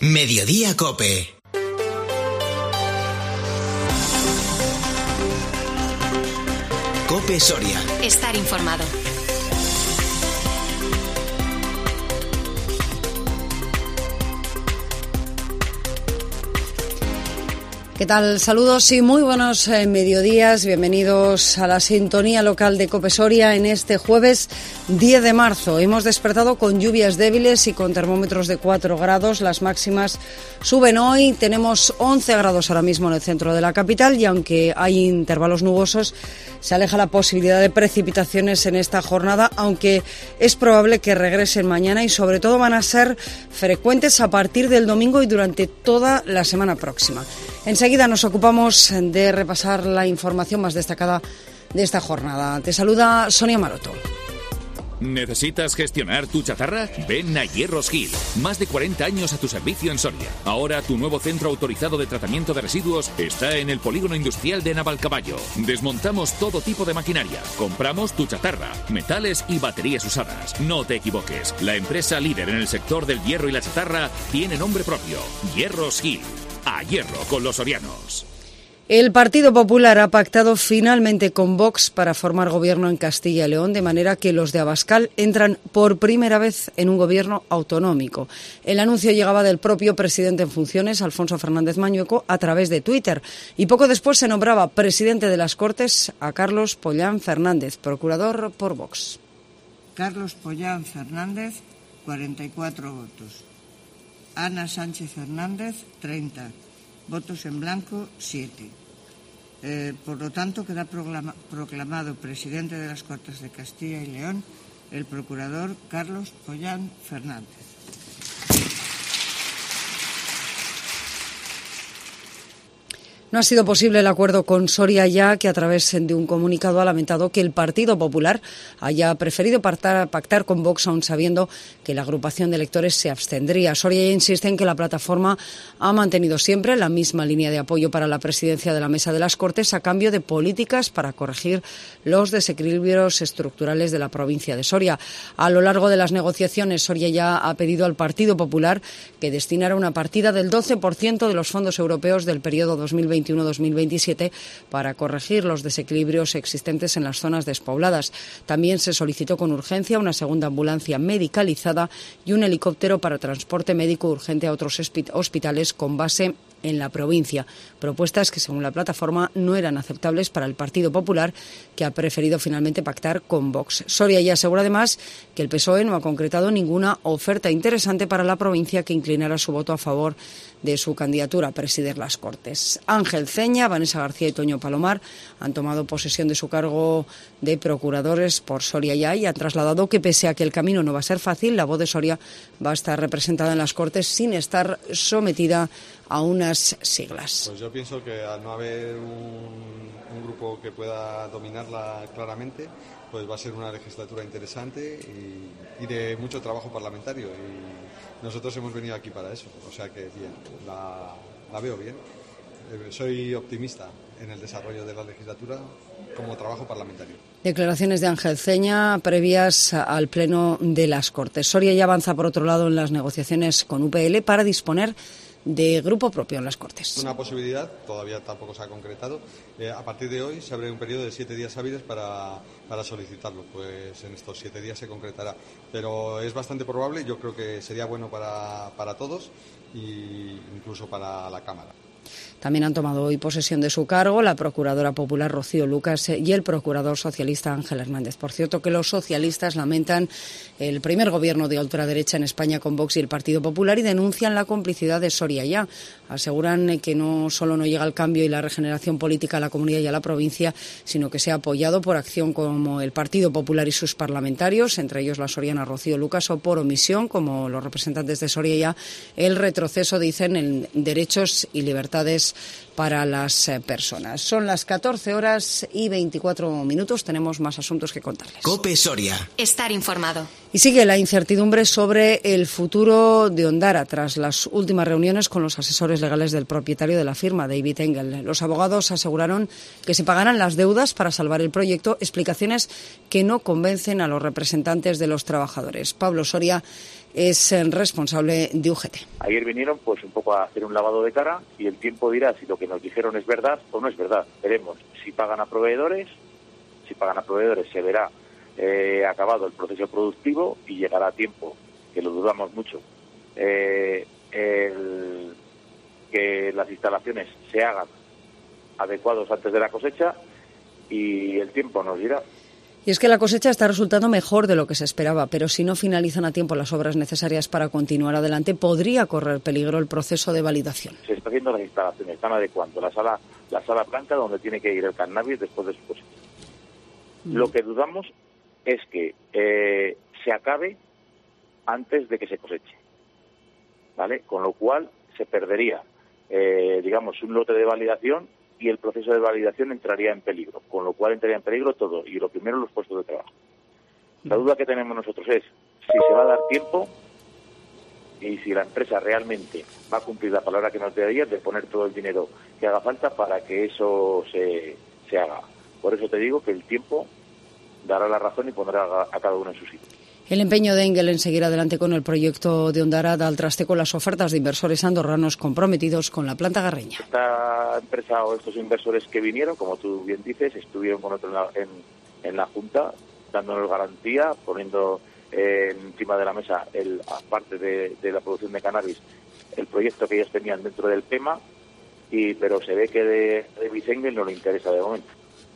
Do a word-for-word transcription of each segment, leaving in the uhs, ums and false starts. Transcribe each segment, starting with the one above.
Mediodía Cope. Cope Soria. Estar informado. ¿Qué tal? Saludos y muy buenos eh, mediodías. Bienvenidos a la sintonía local de Cope Soria en este jueves diez de marzo. Hemos despertado con lluvias débiles y con termómetros de cuatro grados. Las máximas suben hoy. Tenemos once grados ahora mismo en el centro de la capital y aunque hay intervalos nubosos, se aleja la posibilidad de precipitaciones en esta jornada, aunque es probable que regresen mañana y sobre todo van a ser frecuentes a partir del domingo y durante toda la semana próxima. Enseguida nos ocupamos de repasar la información más destacada de esta jornada. Te saluda Sonia Maroto. ¿Necesitas gestionar tu chatarra? Ven a Hierros Gil. Más de cuarenta años a tu servicio en Soria. Ahora tu nuevo centro autorizado de tratamiento de residuos está en el polígono industrial de Navalcaballo. Desmontamos todo tipo de maquinaria. Compramos tu chatarra, metales y baterías usadas. No te equivoques. La empresa líder en el sector del hierro y la chatarra tiene nombre propio. Hierros Gil. A hierro con los sorianos. El Partido Popular ha pactado finalmente con Vox para formar gobierno en Castilla y León, de manera que los de Abascal entran por primera vez en un gobierno autonómico. El anuncio llegaba del propio presidente en funciones, Alfonso Fernández Mañueco, a través de Twitter. Y poco después se nombraba presidente de las Cortes a Carlos Pollán Fernández, procurador por Vox. Carlos Pollán Fernández, cuarenta y cuatro votos. Ana Sánchez Fernández, treinta. Votos en blanco, siete. Eh, por lo tanto, queda proclama, proclamado presidente de las Cortes de Castilla y León el procurador Carlos Pollán Fernández. No ha sido posible el acuerdo con Soria Ya, que a través de un comunicado ha lamentado que el Partido Popular haya preferido pactar, pactar con Vox, aun sabiendo que la agrupación de electores se abstendría. Soria Ya insiste en que la plataforma ha mantenido siempre la misma línea de apoyo para la presidencia de la Mesa de las Cortes a cambio de políticas para corregir los desequilibrios estructurales de la provincia de Soria. A lo largo de las negociaciones, Soria Ya ha pedido al Partido Popular que destinara una partida del doce por ciento de los fondos europeos del periodo dos mil veintiuno dos mil veintisiete para corregir los desequilibrios existentes en las zonas despobladas. También se solicitó con urgencia una segunda ambulancia medicalizada y un helicóptero para transporte médico urgente a otros hospitales con base en la provincia. Propuestas que, según la plataforma, no eran aceptables para el Partido Popular, que ha preferido finalmente pactar con Vox. Soria Ya asegura además que el P S O E no ha concretado ninguna oferta interesante para la provincia que inclinara su voto a favor de su candidatura a presidir las Cortes. Ángel Ceña, Vanessa García y Toño Palomar han tomado posesión de su cargo de procuradores por Soria Ya y han trasladado que, pese a que el camino no va a ser fácil, la voz de Soria va a estar representada en las Cortes sin estar sometida a unas siglas. Pues yo pienso que al no haber un, un grupo que pueda dominarla claramente, pues va a ser una legislatura interesante y, y de mucho trabajo parlamentario. Y nosotros hemos venido aquí para eso, o sea que bien, la, la veo bien. Eh, soy optimista en el desarrollo de la legislatura como trabajo parlamentario. Declaraciones de Ángel Ceña previas al pleno de las Cortes. Soria Ya avanza, por otro lado, en las negociaciones con U P L para disponer de grupo propio en las Cortes. Una posibilidad, todavía tampoco se ha concretado. Eh, a partir de hoy se abre un periodo de siete días hábiles para, para solicitarlo. Pues en estos siete días se concretará. Pero es bastante probable, yo creo que sería bueno para, para todos e incluso para la Cámara. También han tomado hoy posesión de su cargo la procuradora popular Rocío Lucas y el procurador socialista Ángel Hernández. Por cierto, que los socialistas lamentan el primer gobierno de ultraderecha en España con Vox y el Partido Popular y denuncian la complicidad de Soria Ya. Aseguran que no solo no llega el cambio y la regeneración política a la comunidad y a la provincia, sino que se ha apoyado por acción como el Partido Popular y sus parlamentarios, entre ellos la soriana Rocío Lucas, o por omisión, como los representantes de Soria Ya, el retroceso, dicen, en derechos y libertades para las personas. Son las catorce horas y veinticuatro minutos. Tenemos más asuntos que contarles. Cope Soria. Estar informado. Y sigue la incertidumbre sobre el futuro de Ondara tras las últimas reuniones con los asesores legales del propietario de la firma, David Engel. Los abogados aseguraron que se pagarán las deudas para salvar el proyecto, explicaciones que no convencen a los representantes de los trabajadores. Pablo Soria es el responsable de U G T. Ayer vinieron pues un poco a hacer un lavado de cara y el tiempo dirá si lo que nos dijeron es verdad o no es verdad. Veremos si pagan a proveedores, si pagan a proveedores se verá Eh, acabado el proceso productivo y llegará a tiempo, que lo dudamos mucho, eh, el, que las instalaciones se hagan adecuados antes de la cosecha y el tiempo nos dirá. Y es que la cosecha está resultando mejor de lo que se esperaba, pero si no finalizan a tiempo las obras necesarias para continuar adelante, podría correr peligro el proceso de validación. Se está haciendo las instalaciones, están adecuando la sala, la sala blanca donde tiene que ir el cannabis después de su cosecha. Mm. Lo que dudamos es que eh, se acabe antes de que se coseche, ¿vale? Con lo cual se perdería, eh, digamos, un lote de validación y el proceso de validación entraría en peligro, con lo cual entraría en peligro todo, y lo primero los puestos de trabajo. La duda que tenemos nosotros es si se va a dar tiempo y si la empresa realmente va a cumplir la palabra que nos dé ayer de poner todo el dinero que haga falta para que eso se, se haga. Por eso te digo que el tiempo dará la razón y pondrá a cada uno en su sitio. El empeño de Engel en seguir adelante con el proyecto de Ondara da al traste con las ofertas de inversores andorranos comprometidos con la planta garreña. Esta empresa o estos inversores que vinieron, como tú bien dices, estuvieron con nosotros en la, en, en la Junta, dándonos garantía, poniendo eh, encima de la mesa, el, aparte de, de la producción de cannabis, el proyecto que ellos tenían dentro del P E M A, y, pero se ve que de, de Vicengel no le interesa de momento.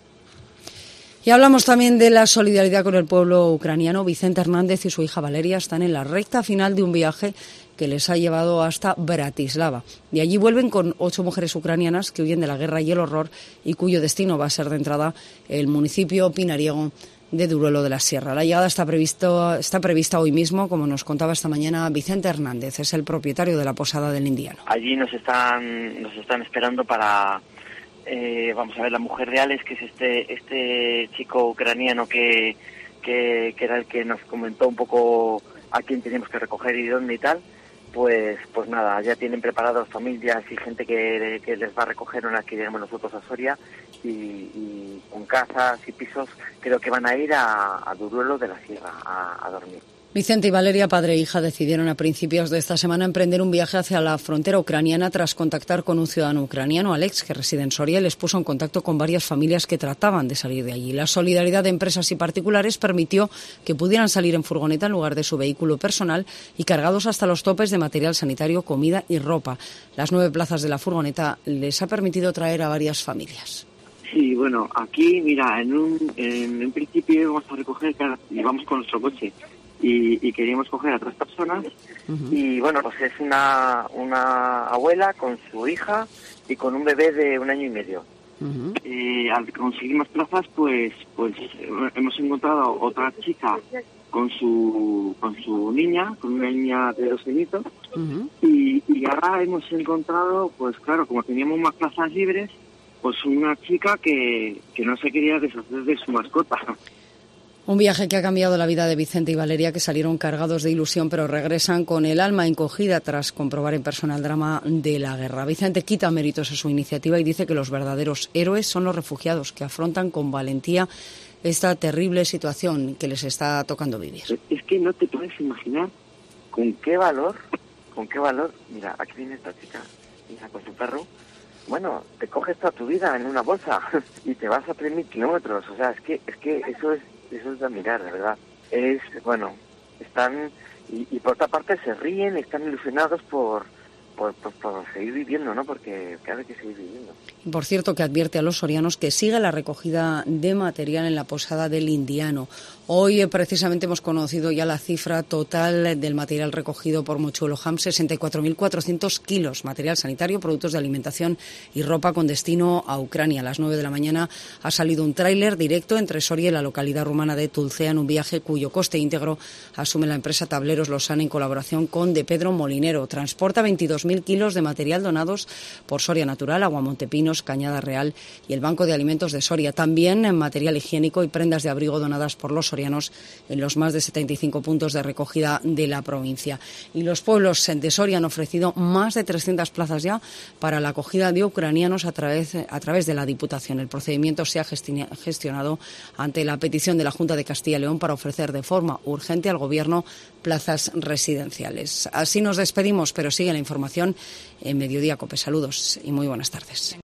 Y hablamos también de la solidaridad con el pueblo ucraniano. Vicente Hernández y su hija Valeria están en la recta final de un viaje que les ha llevado hasta Bratislava. De allí vuelven con ocho mujeres ucranianas que huyen de la guerra y el horror y cuyo destino va a ser de entrada el municipio pinariego de Duruelo de la Sierra. La llegada está, previsto, está prevista hoy mismo, como nos contaba esta mañana Vicente Hernández, es el propietario de la posada del Indiano. Allí nos están, nos están esperando para... Eh, vamos a ver, la mujer de Alex, que es este este chico ucraniano que, que, que era el que nos comentó un poco a quién teníamos que recoger y dónde y tal, pues pues nada, ya tienen preparados familias y gente que, que les va a recoger una vez que lleguemos nosotros a Soria y, y con casas y pisos, creo que van a ir a, a Duruelo de la Sierra a, a dormir. Vicente y Valeria, padre e hija, decidieron a principios de esta semana emprender un viaje hacia la frontera ucraniana tras contactar con un ciudadano ucraniano, Alex, que reside en Soria, y les puso en contacto con varias familias que trataban de salir de allí. La solidaridad de empresas y particulares permitió que pudieran salir en furgoneta en lugar de su vehículo personal y cargados hasta los topes de material sanitario, comida y ropa. Las nueve plazas de la furgoneta les ha permitido traer a varias familias. Sí, bueno, aquí, mira, en un, en un principio íbamos a recoger, íbamos con nuestro coche. Y, y queríamos coger a tres personas. Uh-huh. Y bueno, pues es una una abuela con su hija y con un bebé de un año y medio. Uh-huh. Y al conseguir más plazas, pues pues hemos encontrado otra chica con su con su niña, con una niña de dos añitos. Uh-huh. y, y ahora hemos encontrado, pues claro, como teníamos más plazas libres, pues una chica que, que no se quería deshacer de su mascota. Un viaje que ha cambiado la vida de Vicente y Valeria, que salieron cargados de ilusión, pero regresan con el alma encogida tras comprobar en persona el drama de la guerra. Vicente quita méritos a su iniciativa y dice que los verdaderos héroes son los refugiados, que afrontan con valentía esta terrible situación que les está tocando vivir. Es que no te puedes imaginar con qué valor, con qué valor, mira, aquí viene esta chica, mira, con su perro. Bueno, te coges toda tu vida en una bolsa y te vas a tres mil kilómetros. O sea, es que, es que eso es Eso es de admirar, de verdad. Es, bueno, están, y, y por otra parte se ríen, están ilusionados por, por, por, por seguir viviendo, ¿no? Porque claro, hay que seguir viviendo. Por cierto, que advierte a los sorianos que sigue la recogida de material en la posada del Indiano. Hoy eh, precisamente hemos conocido ya la cifra total del material recogido por Mochuelo Ham, sesenta y cuatro mil cuatrocientos kilos, material sanitario, productos de alimentación y ropa con destino a Ucrania. A las nueve de la mañana ha salido un tráiler directo entre Soria y la localidad rumana de Tulcea, en un viaje cuyo coste íntegro asume la empresa Tableros Losana en colaboración con De Pedro Molinero. Transporta veintidós mil mil kilos de material donados por Soria Natural, Aguamontepinos, Cañada Real y el Banco de Alimentos de Soria. También en material higiénico y prendas de abrigo donadas por los sorianos en los más de setenta y cinco puntos de recogida de la provincia. Y los pueblos de Soria han ofrecido más de trescientas plazas ya para la acogida de ucranianos a través, a través de la Diputación. El procedimiento se ha gestionado ante la petición de la Junta de Castilla y León para ofrecer de forma urgente al Gobierno plazas residenciales. Así nos despedimos, pero sigue la información en Mediodía Cope. Saludos y muy buenas tardes.